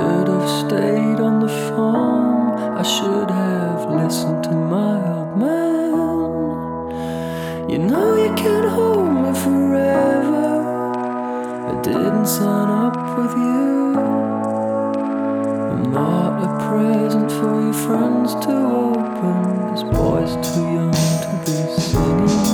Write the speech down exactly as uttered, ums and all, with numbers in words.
should have stayed on the farm. I should have listened to my old man. You know you can hold me forever. I didn't sign up with you. I'm not a present for your friends to open. This boy's too young to be singing.